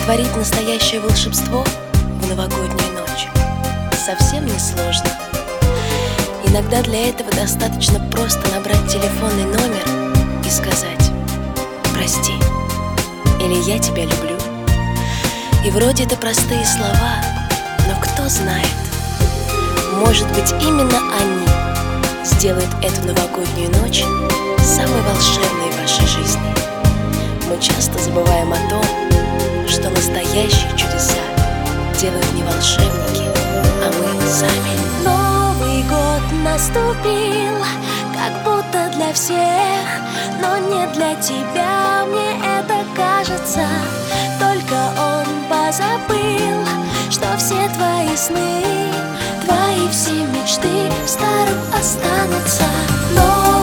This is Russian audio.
Творить настоящее волшебство в новогоднюю ночь совсем не сложно. Иногда для этого достаточно просто набрать телефонный номер и сказать: «Прости» или «Я тебя люблю». И вроде это простые слова, но кто знает, может быть, именно они сделают эту новогоднюю ночь самой волшебной в вашей жизни. Мы часто забываем о том, что настоящие чудеса делают не волшебники, а мы сами. Новый год наступил, как будто для всех, но не для тебя, мне это кажется. Только он позабыл, что все твои сны, твои все мечты в старом останутся. Но